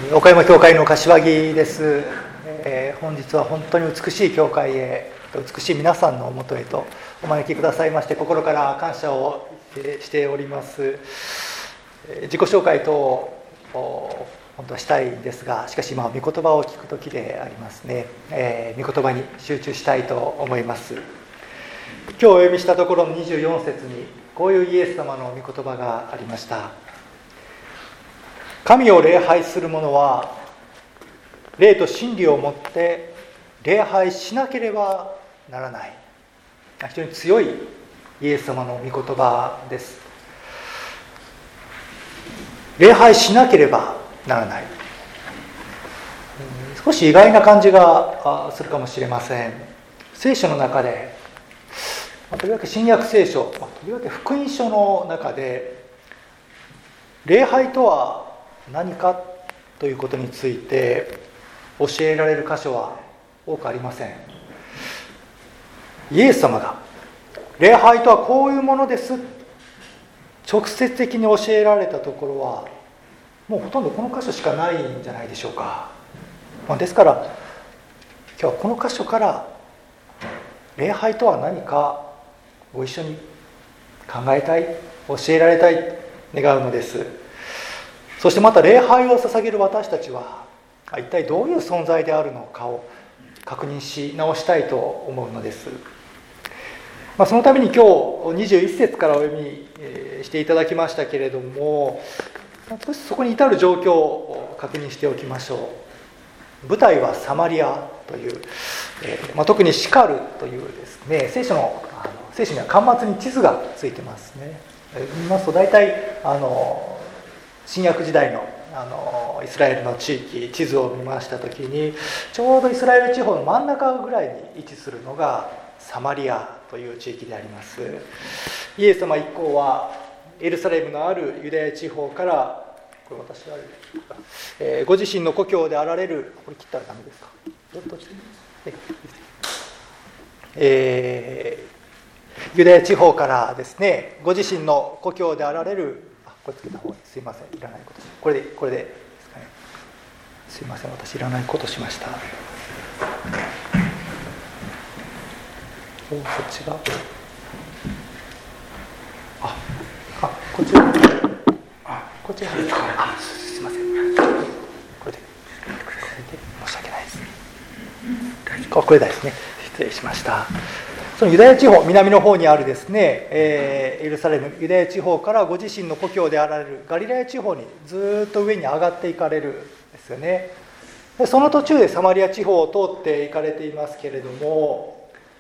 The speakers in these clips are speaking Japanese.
岡山教会の柏木です。本日は本当に美しい教会へ、美しい皆さんのもとへとお招きくださいまして心から感謝をしております。自己紹介等本当はしたいんですが、しかし今は御言葉を聞く時でありますね。御言葉に集中したいと思います。今日お読みしたところの24節にこういうイエス様の御言葉がありました。神を礼拝する者は霊と真理をもって礼拝しなければならない。非常に強いイエス様の御言葉です。礼拝しなければならない。少し意外な感じがするかもしれません。聖書の中で、とりわけ新約聖書、とりわけ福音書の中で礼拝とは何かということについて教えられる箇所は多くありません。イエス様が礼拝とはこういうものです直接的に教えられたところはもうほとんどこの箇所しかないんじゃないでしょうか。ですから今日はこの箇所から礼拝とは何かご一緒に考えたい、教えられたい、願うのです。そしてまた礼拝を捧げる私たちは一体どういう存在であるのかを確認し直したいと思うのです。そのために今日21節からお読みしていただきましたけれども、少しそこに至る状況を確認しておきましょう。舞台はサマリアという、特にシカルというですね、聖書には巻末に地図がついてますね。見ますと大体新約時代のイスラエルの地域、地図を見ましたときにちょうどイスラエル地方の真ん中ぐらいに位置するのがサマリアという地域であります。イエス様一行はエルサレムのあるユダヤ地方から、これ私がご自身の故郷であられる、これ切ったらダメですか、ユダヤ地方からですね、ご自身の故郷であられる、これつけた方がいい、すいません、いらないことし、これでですかね、すいません、私いらないことしました。そっちがこっちらこっちらすいません、これで申し訳ないです。これですね、失礼しました。そのユダヤ地方、南の方にあるですね、エルサレム、ユダヤ地方からご自身の故郷であられるガリラヤ地方にずっと上に上がっていかれるんですよね。でその途中でサマリア地方を通っていかれていますけれども、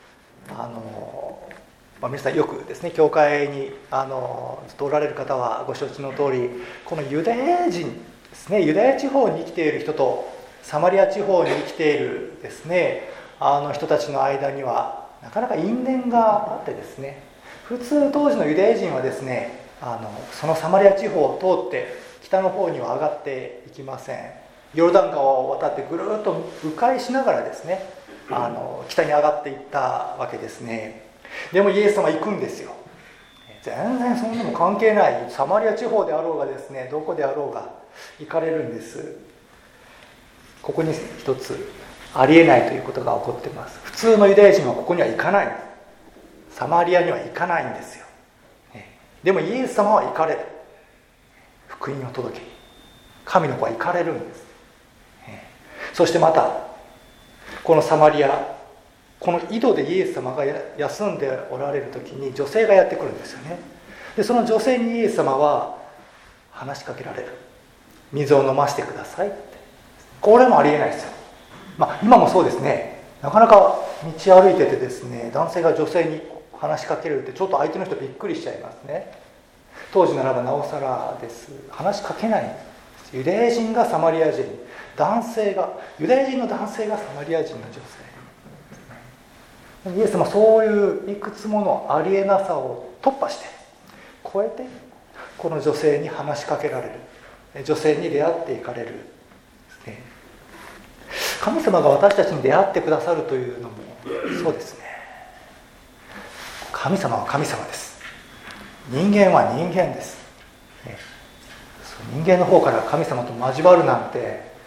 皆さんよくですね、教会にずっとおられる方はご承知の通り、このユダヤ人ですね、ユダヤ地方に生きている人とサマリア地方に生きているですね、人たちの間にはなかなか因縁があってですね、普通当時のユダヤ人はですね、そのサマリア地方を通って北の方には上がっていきません。ヨルダン川を渡ってぐるっと迂回しながらですね、北に上がっていったわけですね。でもイエス様行くんですよ。全然そんなの関係ない、サマリア地方であろうがですね、どこであろうが行かれるんです。ここに一つありえないということが起こっています。普通のユダヤ人はここには行かない、サマリアには行かないんですよ。でもイエス様は行かれる、福音を届けに神の子は行かれるんです。そしてまたこのサマリア、この井戸でイエス様が休んでおられる時に女性がやってくるんですよね。でその女性にイエス様は話しかけられる。水を飲ませてくださいって。これもありえないですよ。今もそうですね。なかなか道歩いててですね、男性が女性に話しかけるってちょっと相手の人びっくりしちゃいますね。当時ならばなおさらです。話しかけない。ユダヤ人がサマリア人、ユダヤ人の男性がサマリア人の女性。イエス様そういういくつものありえなさを突破して超えて、この女性に話しかけられる、女性に出会っていかれるですね。神様が私たちに出会ってくださるというのもそうですね。神様は神様です。人間は人間です。人間の方から神様と交わるなんて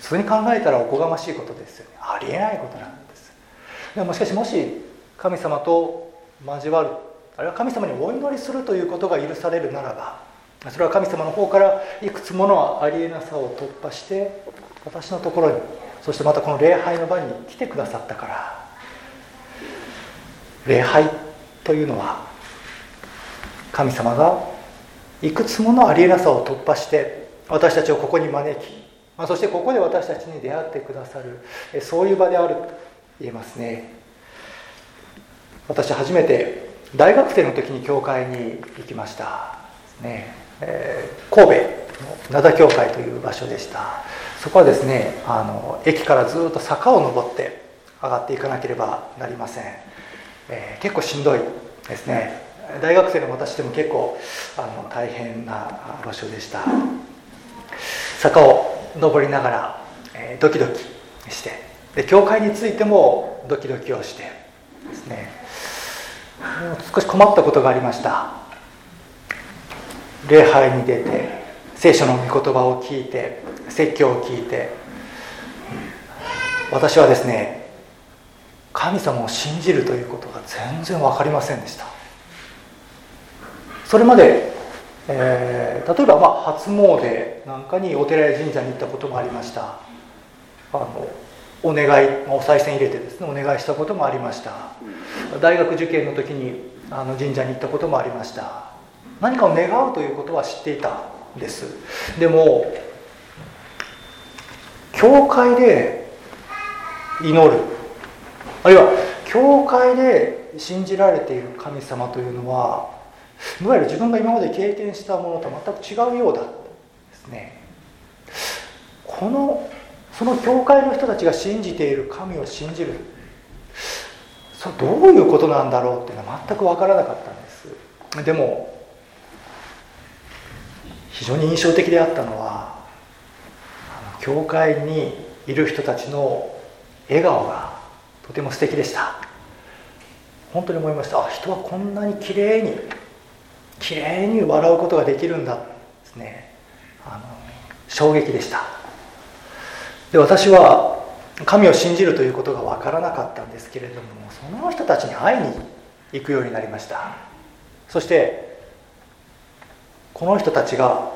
普通に考えたらおこがましいことですよね。ありえないことなんです。でもしかし、もし神様と交わる、あるいは神様にお祈りするということが許されるならば、それは神様の方からいくつものありえなさを突破して私のところに、そしてまたこの礼拝の場に来てくださったから。礼拝というのは神様がいくつものありえなさを突破して私たちをここに招き、そしてここで私たちに出会ってくださる、そういう場であると言えますね。私初めて大学生の時に教会に行きましたね。神戸の灘教会という場所でした。そこはですね、駅からずっと坂を登って上がっていかなければなりません。結構しんどいですね。大学生の私でも結構大変な場所でした。坂を登りながら、ドキドキして、で教会についてもドキドキをしてですね、少し困ったことがありました。礼拝に出て聖書の御言葉を聞いて説教を聞いて、私はですね、神様を信じるということが全然分かりませんでした。それまで、例えば初詣なんかにお寺や神社に行ったこともありました。お願い、お賽銭入れてですね、お願いしたこともありました。大学受験の時に神社に行ったこともありました。何かを願うということは知っていたんです。でも教会で祈る、あるいは教会で信じられている神様というのは、いわゆる自分が今まで経験したものと全く違うようだですね。その教会の人たちが信じている神を信じる、それどういうことなんだろうっていうのは全く分からなかったんです。でも非常に印象的であったのは、教会にいる人たちの笑顔がとても素敵でした。本当に思いました。人はこんなにきれいに笑うことができるんだですね。衝撃でした。で、私は神を信じるということが分からなかったんですけれども、その人たちに会いに行くようになりました。そしてこの人たちが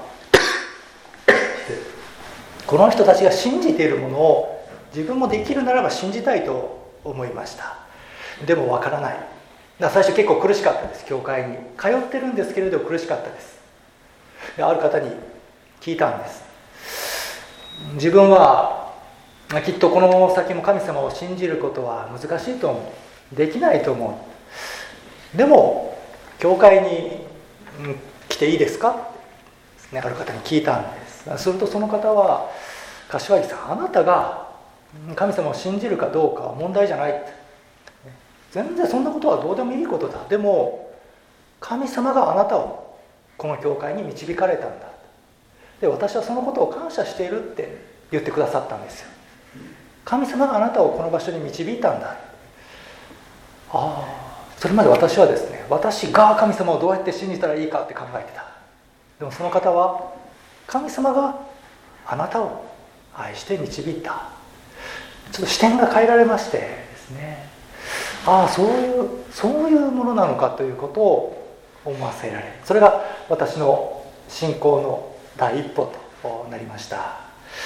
信じているものを自分もできるならば信じたいと思いました。でも分からない。だから最初結構苦しかったです。教会に通ってるんですけれど苦しかったです。で、ある方に聞いたんです。自分はきっとこの先も神様を信じることは難しいと思う、できないと思う、でも教会に来ていいですかって、ある方に聞いたんです。するとその方は、柏木さん、あなたが神様を信じるかどうかは問題じゃない、全然そんなことはどうでもいいことだ、でも神様があなたをこの教会に導かれたんだ、で私はそのことを感謝しているって言ってくださったんですよ。神様があなたをこの場所に導いたんだ。それまで私はですね、私が神様をどうやって信じたらいいかって考えてた。でもその方は、神様があなたを愛して導いた。ちょっと視点が変えられましてですね、そういうものなのかということを思わせられる。それが私の信仰の第一歩となりました。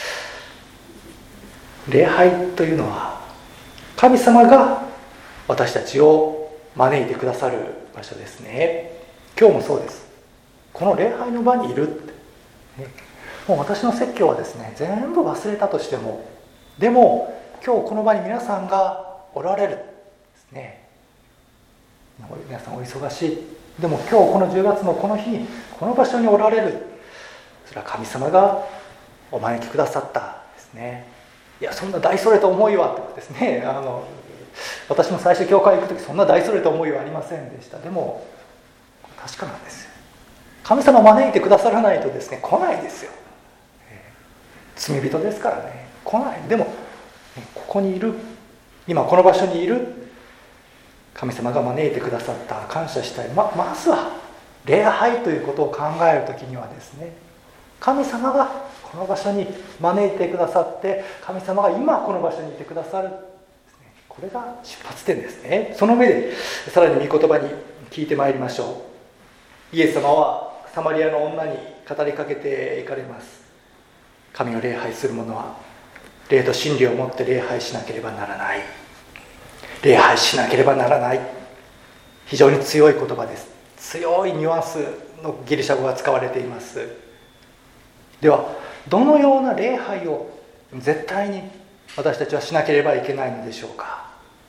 礼拝というのは神様が私たちを招いてくださる場所ですね。今日もそうです。この礼拝の場にいるって、もう私の説教はですね、全部忘れたとしても、でも今日この場に皆さんがおられるですね。皆さんお忙しい、でも今日この10月のこの日にこの場所におられる、それは神様がお招きくださったですね。いや、そんな大それた思いはとかですね、私も最初教会行く時そんな大それた思いはありませんでした。でも確かなんですよ。神様を招いてくださらないとですね、来ないですよ。罪人ですからね、来ない。でもここにいる、今この場所にいる神様が招いてくださった、感謝したい。まずは礼拝ということを考えるときにはですね、 神様がこの場所に招いてくださって、神様が今この場所にいてくださる、これが出発点ですね。その上でさらに御言葉に聞いてまいりましょう。イエス様はサマリアの女に語りかけていかれます。神を礼拝する者は霊と真理をもって礼拝しなければならない。礼拝しなければならない。非常に強い言葉です。強いニュアンスのギリシャ語が使われています。ではどのような礼拝を絶対に私たちはしなければいけないのでしょうか。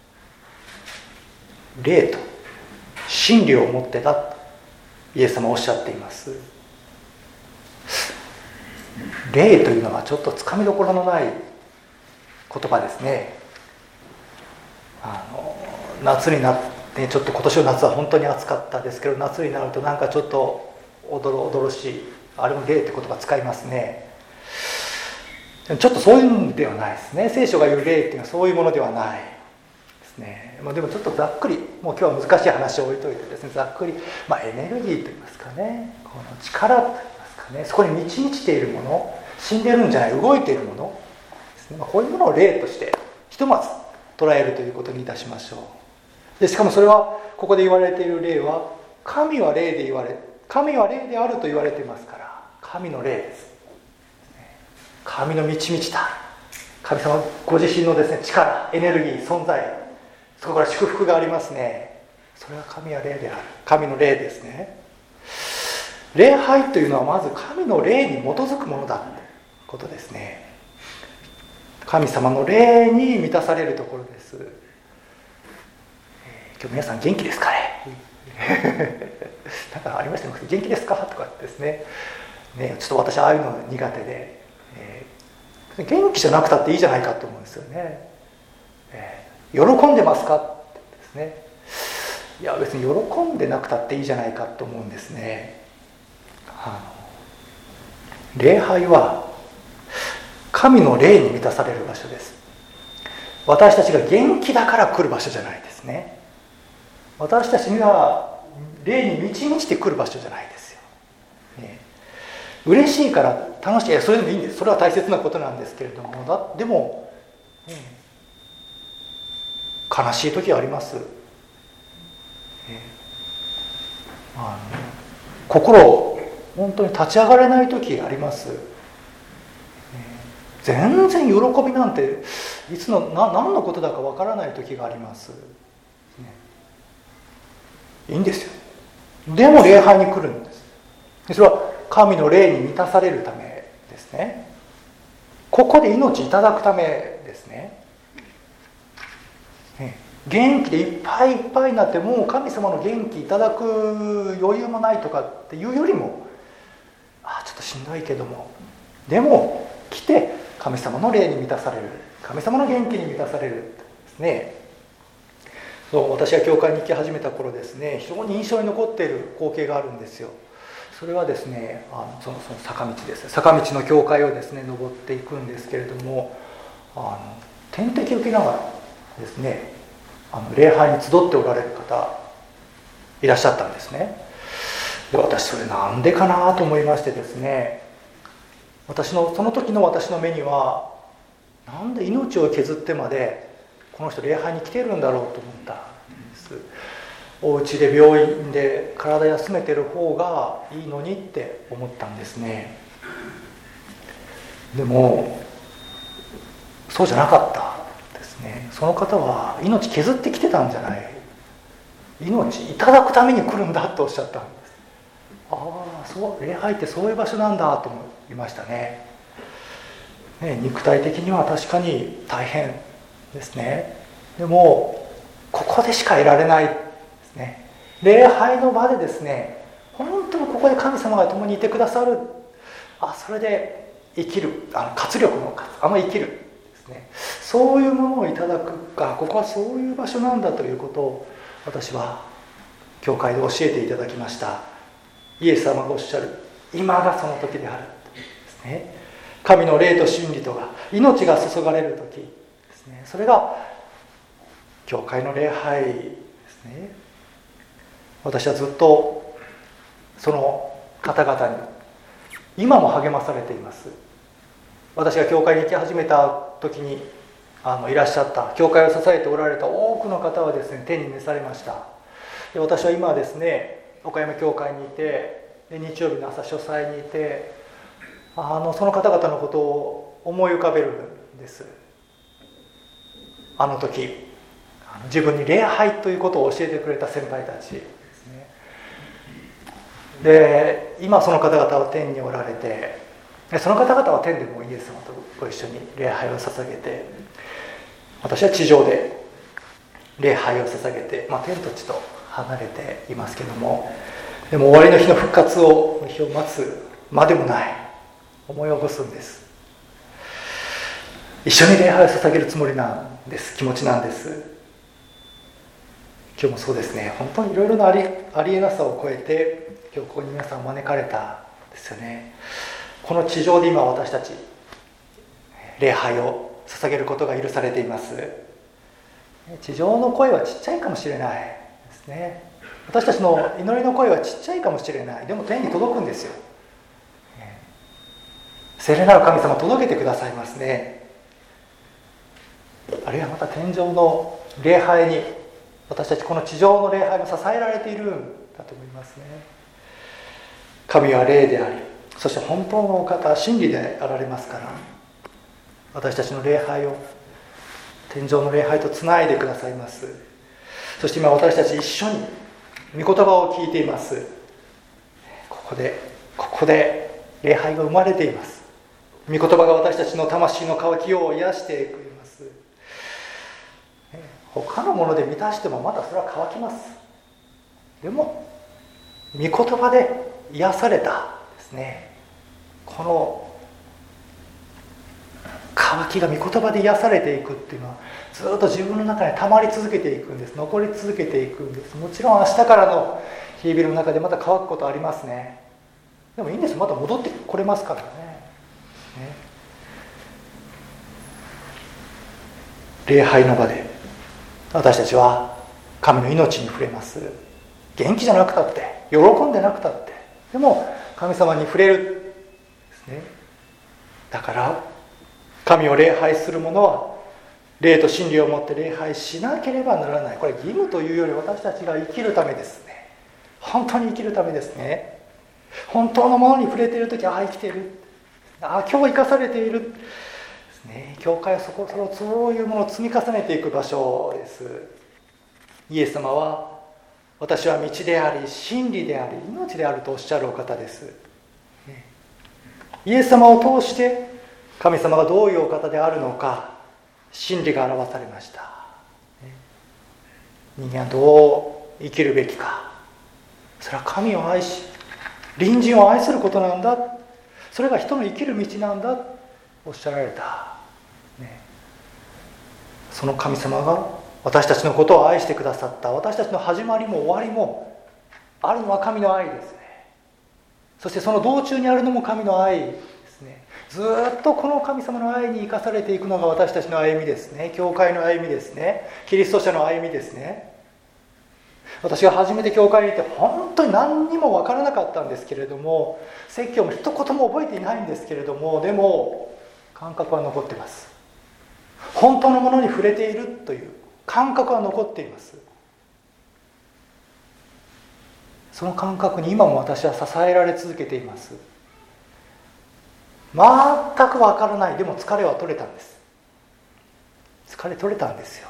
霊と真理をもってだとイエス様はおっしゃっています。霊というのはちょっとつかみどころのない言葉ですね。夏になってちょっと今年の夏は本当に暑かったですけど、夏になるとなんかちょっとおどろしい、あれも霊って言葉使いますね。ちょっとそういうんではないですね。聖書が言う霊っていうのはそういうものではないですね。でもちょっとざっくり、もう今日は難しい話を置いといてですね、ざっくり、エネルギーといいますかね、この力といいますかね、そこに満ち満ちているもの、死んでるんじゃない、動いているものですね、こういうものを霊としてひとまず捉えるということにいたしましょう。でしかもそれはここで言われている霊は神は霊であると言われていますから、神の霊です。神の満ち満ちた神様ご自身のですね、力、エネルギー、存在、そこから祝福がありますね。それは神は霊である、神の霊ですね。礼拝というのはまず神の霊に基づくものだということですね。神様の霊に満たされるところです。今日皆さん元気ですかねなんかありましたね、元気ですかとかですね。ちょっと私ああいうの苦手で、元気じゃなくたっていいじゃないかと思うんですよね。喜んでますかってですね。いや別に喜んでなくたっていいじゃないかと思うんですね。礼拝は神の霊に満たされる場所です。私たちが元気だから来る場所じゃないですね。私たちには霊に満ち満ちてくる場所じゃないですよ、嬉しいから楽しい、それでもいいんです。それは大切なことなんですけれども、でも、悲しい時はあります、心本当に立ち上がれない時あります、全然喜びなんていつの何のことだかわからない時があります、いいんですよ。でも礼拝に来るんです。それは神の霊に満たされるためですね。ここで命いただくためですね。元気でいっぱいいっぱいになってもう神様の元気いただく余裕もないとかっていうよりも、ちょっとしんどいけどもでも来て神様の霊に満たされる、神様の元気に満たされるですね。私が教会に行き始めた頃ですね、非常に印象に残っている光景があるんですよ。それはですね、その坂道です。坂道の教会をですね登っていくんですけれども、点滴受けながらですね、礼拝に集っておられる方いらっしゃったんですね。で私それなんでかなと思いましてですね、その時の私の目には、なんで命を削ってまでこの人礼拝に来てるんだろうと思ったんです。お家で病院で体休めてる方がいいのにって思ったんですね。でもそうじゃなかったですね。その方は命削ってきてたんじゃない、命いただくために来るんだとおっしゃったんです。そう礼拝ってそういう場所なんだと思いましたね。肉体的には確かに大変ですね。でもここでしか得られないですね。礼拝の場でですね、本当にここで神様が共にいてくださる、それで生きる、活力の生きるですね、そういうものをいただくか、ここはそういう場所なんだということを私は教会で教えていただきました。イエス様がおっしゃる今がその時であるですね。神の霊と真理とが命が注がれる時ですね。それが教会の礼拝ですね。私はずっとその方々に今も励まされています。私が教会に行き始めた時にいらっしゃった教会を支えておられた多くの方はですね、天に召されました。で、私は今はですね、岡山教会にいて、で日曜日の朝書斎にいて、その方々のことを思い浮かべるんです。あの時自分に礼拝ということを教えてくれた先輩たちですね。で、今その方々は天におられて、その方々は天でもイエス様とご一緒に礼拝を捧げて、私は地上で礼拝を捧げて、天と地と離れていますけども、でも終わりの日の復活を日を待つまでもない思い起こすんです。一緒に礼拝を捧げるつもりなんです。気持ちなんです。今日もそうですね。本当にいろいろなありえなさを超えて今日ここに皆さん招かれたんですよね。この地上で今私たち礼拝を捧げることが許されています。地上の声はちっちゃいかもしれないですね。私たちの祈りの声はちっちゃいかもしれない。でも天に届くんですよ。聖霊なる神様届けてくださいますね。あるいはまた天上の礼拝に私たちこの地上の礼拝も支えられているんだと思いますね。神は霊であり、そして本当のお方、真理であられますから、私たちの礼拝を天上の礼拝とつないでくださいます。そして今私たち一緒に御言葉を聞いています。ここで礼拝が生まれています。御言葉が私たちの魂の渇きを癒してくれます。他のもので満たしてもまだそれは乾きます。でも御言葉で癒されたですね、この渇きが御言葉で癒されていくっていうのはずっと自分の中に溜まり続けていくんです。残り続けていくんです。もちろん明日からの日々の中でまた乾くことありますね。でもいいんです。また戻ってこれますからね。礼拝の場で私たちは神の命に触れます。元気じゃなくたって、喜んでなくたって、でも神様に触れるですね。だから神を礼拝する者は霊と真理をもって礼拝しなければならない。これ義務というより私たちが生きるためですね。本当に生きるためですね。本当のものに触れているとき、生きている、今日生かされているですね。教会はそういうものを積み重ねていく場所です。イエス様は私は道であり真理であり命であるとおっしゃるお方です。イエス様を通して神様がどういうお方であるのか、真理が表されました。人間はどう生きるべきか、それは神を愛し隣人を愛することなんだ、それが人の生きる道なんだとおっしゃられた、その神様が私たちのことを愛してくださった。私たちの始まりも終わりもあるのは神の愛ですね。そしてその道中にあるのも神の愛ですね。ずっとこの神様の愛に生かされていくのが私たちの歩みですね。教会の歩みですね。キリスト者の歩みですね。私が初めて教会に行って本当に何にも分からなかったんですけれども、説教も一言も覚えていないんですけれども、でも感覚は残っています。本当のものに触れているという感覚は残っています。その感覚に今も私は支えられ続けています。全く分からない。でも疲れは取れたんです。疲れ取れたんですよ。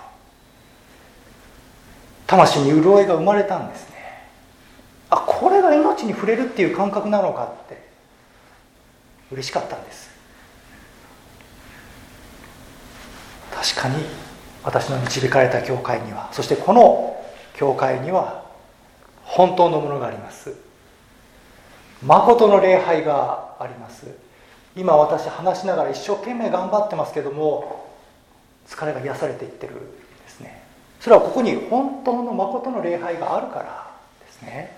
魂に潤いが生まれたんですね。これが命に触れるっていう感覚なのかって嬉しかったんです。確かに私の導かれた教会には、そしてこの教会には本当のものがあります。誠の礼拝があります。今私話しながら一生懸命頑張ってますけども、疲れが癒されていってるんですね。それはここに本当の誠の礼拝があるからですね。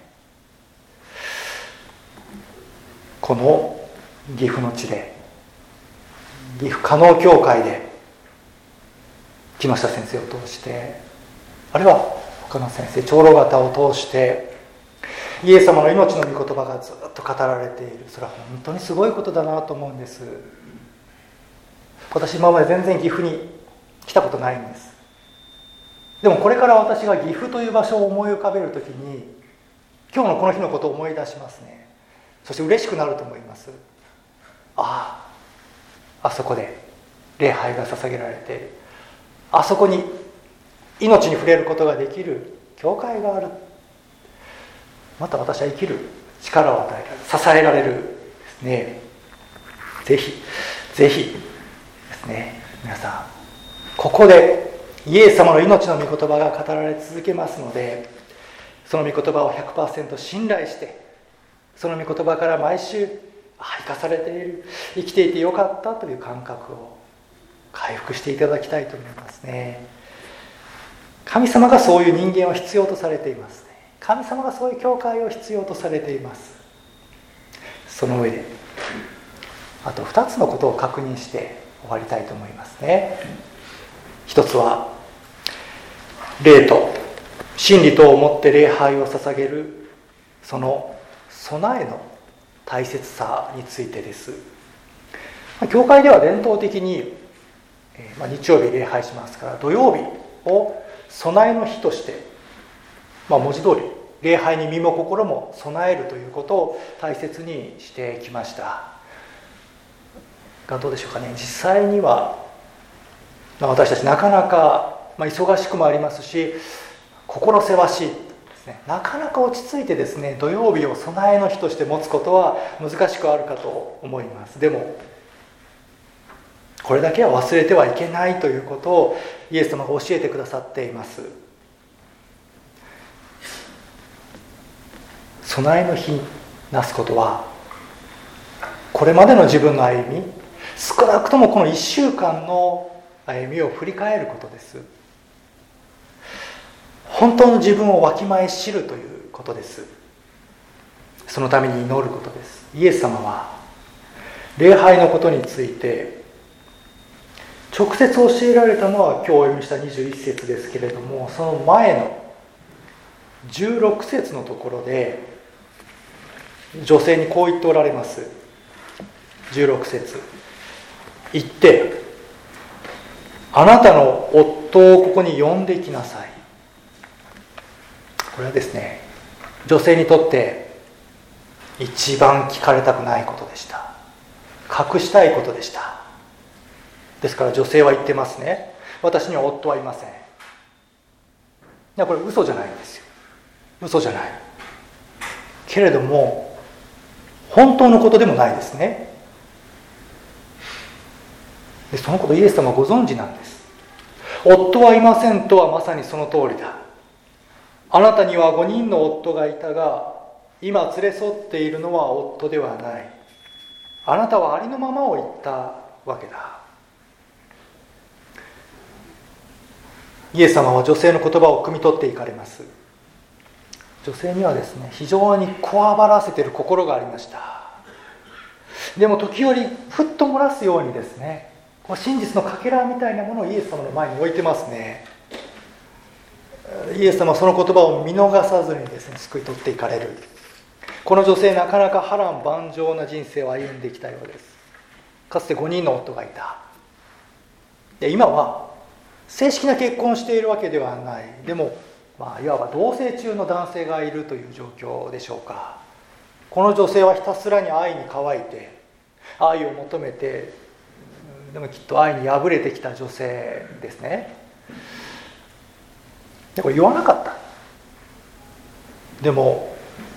この岐阜の地で、岐阜加納教会で木下先生を通して、あるいは他の先生長老方を通してイエス様の命の御言葉がずっと語られている。それは本当にすごいことだなと思うんです。私今まで全然岐阜に来たことないんです。でもこれから私が岐阜という場所を思い浮かべるときに、今日のこの日のことを思い出しますね。そして嬉しくなると思います。あそこで礼拝が捧げられている。あそこに命に触れることができる教会がある。また私は生きる力を与えられる、支えられるですね。ぜひですね、皆さん、ここでイエス様の命の御言葉が語られ続けますので、その御言葉を 100% 信頼して、その御言葉から毎週生かされている、生きていてよかったという感覚を回復していただきたいと思いますね。神様がそういう人間を必要とされていますね。神様がそういう教会を必要とされています。その上であと2つのことを確認して終わりたいと思いますね。一つは礼と真理とをもって礼拝を捧げる、その備えの大切さについてです。教会では伝統的に、日曜日礼拝しますから、土曜日を備えの日として、文字通り礼拝に身も心も備えるということを大切にしてきましたが、どうでしょうかね。実際には、私たちなかなか、忙しくもありますし、心せわしいですね。なかなか落ち着いてですね、土曜日を備えの日として持つことは難しくあるかと思います。でもこれだけは忘れてはいけないということをイエス様が教えてくださっています。備えの日になすことは、これまでの自分の歩み、少なくともこの1週間の歩みを振り返ることです。本当の自分をわきまえ知るということです。そのために祈ることです。イエス様は礼拝のことについて直接教えられたのは今日お読みした21節ですけれども、その前の16節のところで女性にこう言っておられます。16節、言って、あなたの夫をここに呼んできなさい。これはですね、女性にとって一番聞かれたくないことでした。隠したいことでした。ですから女性は言ってますね。私には夫はいません。いや、これ嘘じゃないんですよ。嘘じゃない。けれども本当のことでもないですね。で、そのことイエス様はご存知なんです。夫はいませんとはまさにその通りだ。あなたには5人の夫がいたが、今連れ添っているのは夫ではない。あなたはありのままを言ったわけだ。イエス様は女性の言葉を汲み取っていかれます。女性にはですね、非常にこわばらせている心がありました。でも時折ふっと漏らすようにですね、真実のかけらみたいなものをイエス様の前に置いてますね。イエス様はその言葉を見逃さずにですね、救い取っていかれる。この女性、なかなか波乱万丈な人生を歩んできたようです。かつて5人の夫がいた。で、今は正式な結婚をしているわけではない。でも、いわば同棲中の男性がいるという状況でしょうか。この女性はひたすらに愛に乾いて、愛を求めて、でもきっと愛に敗れてきた女性ですね。で、これ言わなかった。でも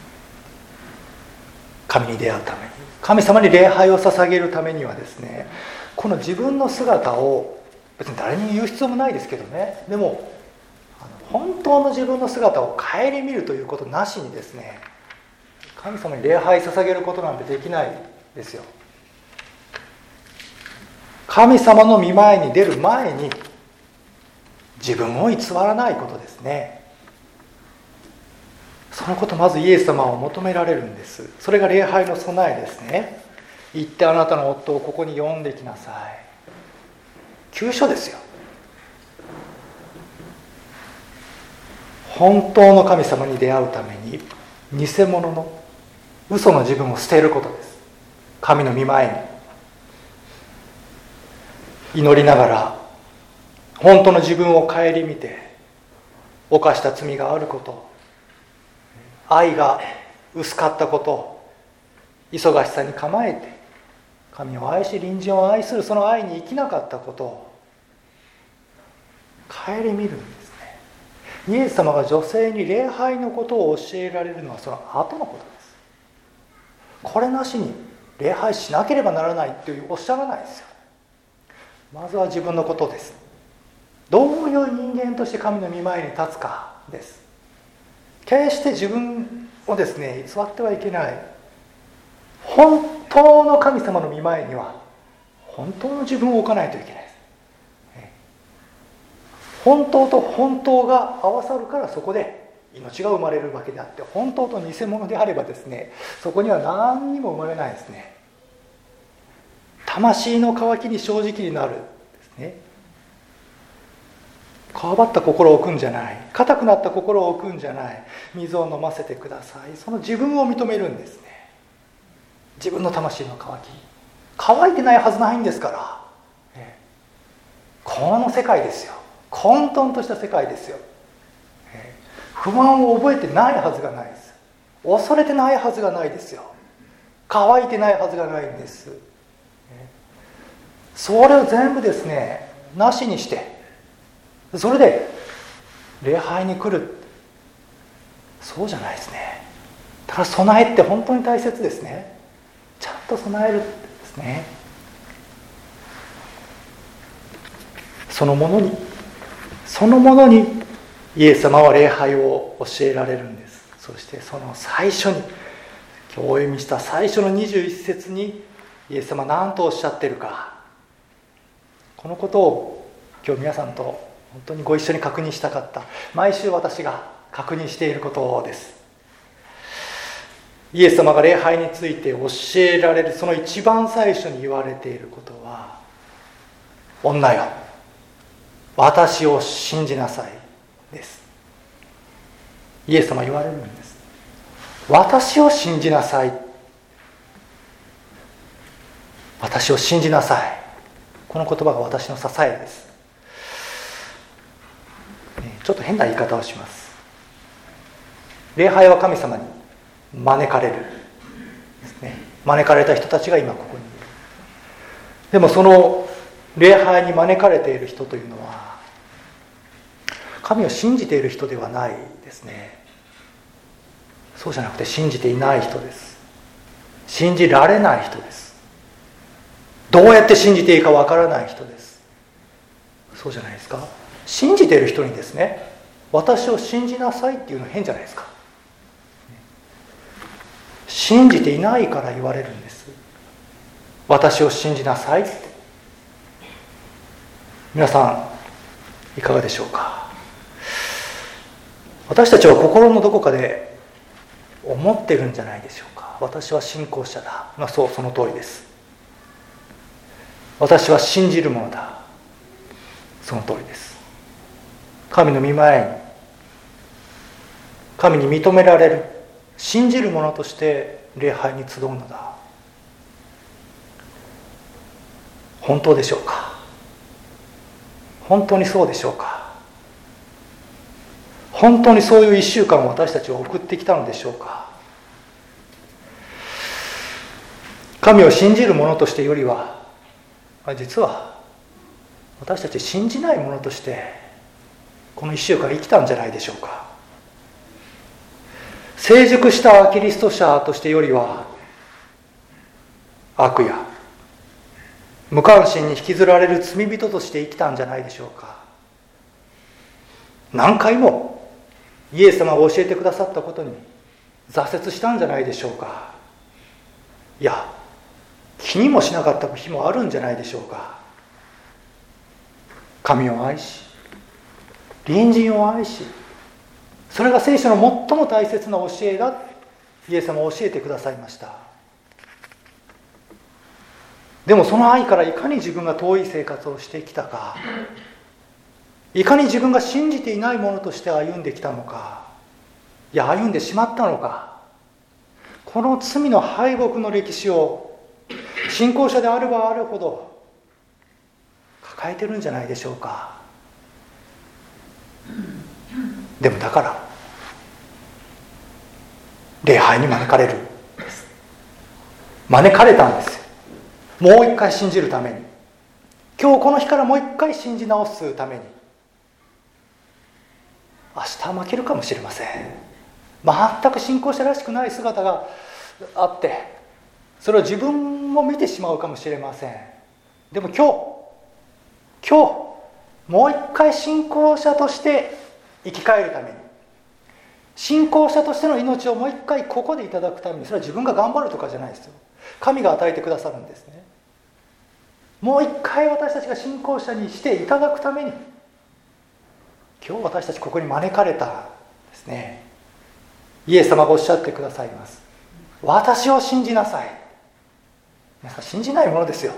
神に出会うために、神様に礼拝を捧げるためにはですね、この自分の姿を別に誰に言う必要もないですけどね、でも本当の自分の姿を顧みるということなしにですね、神様に礼拝捧げることなんてできないですよ。神様の御前に出る前に自分を偽らないことですね。そのことまずイエス様を求められるんです。それが礼拝の備えですね。行ってあなたの夫をここに呼んできなさい。急所ですよ。本当の神様に出会うために偽物の嘘の自分を捨てることです。神の御前に祈りながら本当の自分を顧みて、犯した罪があること、愛が薄かったこと、忙しさに構えて神を愛し隣人を愛するその愛に生きなかったことを顧みるんですね。イエス様が女性に礼拝のことを教えられるのはその後のことです。これなしに礼拝しなければならないとおっしゃらないですよ。まずは自分のことです。どういう人間として神の御前に立つかです。決して自分をですね偽ってはいけない。本当の神様の御前には本当の自分を置かないといけないです。本当と本当が合わさるからそこで命が生まれるわけであって、本当と偽物であればですね、そこには何にも生まれないですね。魂の渇きに正直になるですね。こわばった心を置くんじゃない、硬くなった心を置くんじゃない、水を飲ませてください。その自分を認めるんですね。自分の魂の渇き、乾いてないはずないんですから、この世界ですよ。混沌とした世界ですよ。不安を覚えてないはずがないです。恐れてないはずがないですよ。乾いてないはずがないんです。それを全部ですねなしにして、それで礼拝に来る、そうじゃないですね。だから備えって本当に大切ですね。ちゃんと備えるですね。そのものにイエス様は礼拝を教えられるんです。そしてその最初に、今日お読みした最初の21節にイエス様は何とおっしゃっているか、このことを今日皆さんと本当にご一緒に確認したかった。毎週私が確認していることです。イエス様が礼拝について教えられるその一番最初に言われていることは、女よ、私を信じなさいです。イエス様は言われるんです。私を信じなさい。私を信じなさい。この言葉が私の支えです。ちょっと変な言い方をします。礼拝は神様に招かれるですね。招かれた人たちが今ここにいる。でもその礼拝に招かれている人というのは神を信じている人ではないですね。そうじゃなくて信じていない人です。信じられない人です。どうやって信じていいかわからない人です。そうじゃないですか。信じている人にですね、私を信じなさいっていうのは変じゃないですか。信じていないから言われるんです。私を信じなさいって。皆さんいかがでしょうか。私たちは心のどこかで思ってるんじゃないでしょうか。私は信仰者だ。そう、その通りです。私は信じるものだ。その通りです。神の御前に、神に認められる、信じる者として礼拝に集うのだ。本当でしょうか。本当にそうでしょうか。本当にそういう一週間を私たちは送ってきたのでしょうか。神を信じる者としてよりは、実は私たち信じない者としてこの一週間生きたんじゃないでしょうか。成熟したキリスト者としてよりは、悪や無関心に引きずられる罪人として生きたんじゃないでしょうか。何回もイエス様が教えてくださったことに挫折したんじゃないでしょうか。いや、気にもしなかった日もあるんじゃないでしょうか。神を愛し、隣人を愛し、それが聖書の最も大切な教えだ、イエス様は教えてくださいました。でもその愛からいかに自分が遠い生活をしてきたか、いかに自分が信じていないものとして歩んできたのか、いや歩んでしまったのか、 この罪の敗北の歴史を信仰者であればあるほど抱えてるんじゃないでしょうか。でもだから礼拝に招かれるんです。招かれたんですよ。もう一回信じるために、今日この日からもう一回信じ直すために。明日は負けるかもしれません。全く信仰者らしくない姿があって、それを自分も見てしまうかもしれません。でも今日もう一回信仰者として生き返るために、信仰者としての命をもう一回ここでいただくために、それは自分が頑張るとかじゃないですよ。神が与えてくださるんですね。もう一回私たちが信仰者にしていただくために、今日私たちここに招かれたんですね。イエス様がおっしゃってくださいます。私を信じなさい。皆さん信じないものですよ。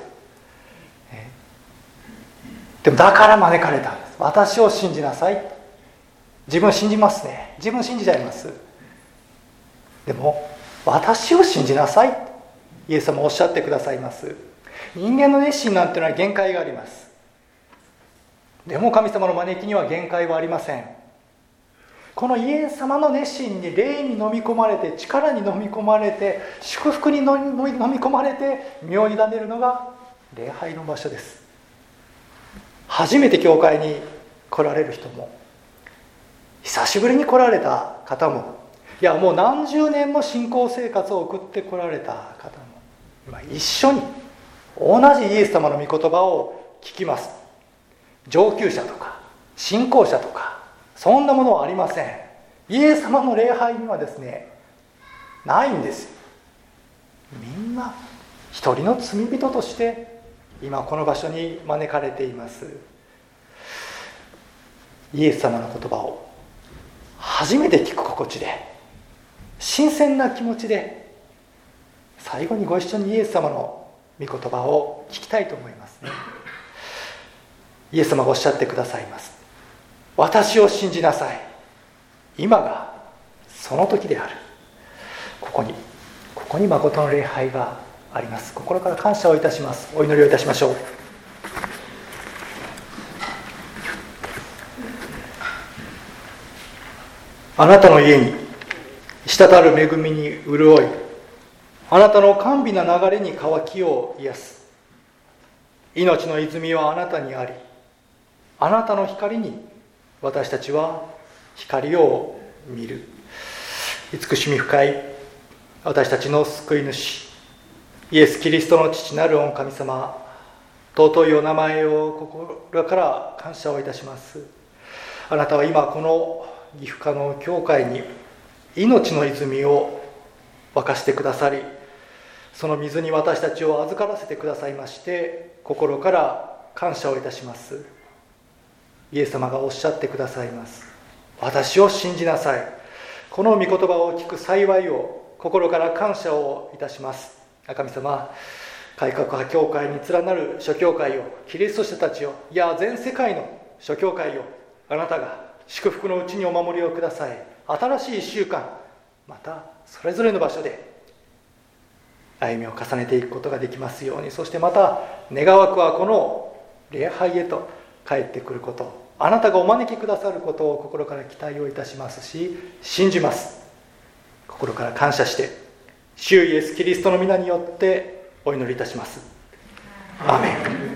でもだから招かれたんです。私を信じなさい。自分信じますね。自分信じちゃいます。でも私を信じなさい。イエス様おっしゃってくださいます。人間の熱心なんていうのは限界があります。でも神様の招きには限界はありません。このイエス様の熱心に霊に飲み込まれて、力に飲み込まれて、祝福に飲み込まれて身を委ねるのが礼拝の場所です。初めて教会に来られる人も、久しぶりに来られた方も、いやもう何十年も信仰生活を送って来られた方も、一緒に同じイエス様の御言葉を聞きます。上級者とか信仰者とかそんなものはありません。イエス様の礼拝にはですね、ないんですよ。みんな一人の罪人として今この場所に招かれています。イエス様の言葉を初めて聞く心地で、新鮮な気持ちで、最後にご一緒にイエス様の御言葉を聞きたいと思いますね。イエス様がおっしゃってくださいます。私を信じなさい。今がその時である。ここに誠の礼拝があります。心から感謝をいたします。お祈りをいたしましょう。あなたの家に滴る恵みに潤い、あなたの甘美な流れに渇きを癒す。命の泉はあなたにあり、あなたの光に私たちは光を見る。慈しみ深い私たちの救い主イエス・キリストの父なる御神様、尊いお名前を心から感謝をいたします。あなたは今この岐阜科の教会に命の泉を沸かしてくださり、その水に私たちを預からせてくださいまして、心から感謝をいたします。イエス様がおっしゃってくださいます。私を信じなさい。この御言葉を聞く幸いを心から感謝をいたします。神様、改革派教会に連なる諸教会を、キリスト者たちを、いや全世界の諸教会を、あなたが祝福のうちにお守りをください。新しい1週間、またそれぞれの場所で歩みを重ねていくことができますように。そしてまた願わくはこの礼拝へと帰ってくること、あなたがお招きくださることを心から期待をいたしますし、信じます。心から感謝して主イエスキリストの皆によってお祈りいたします。アーメン。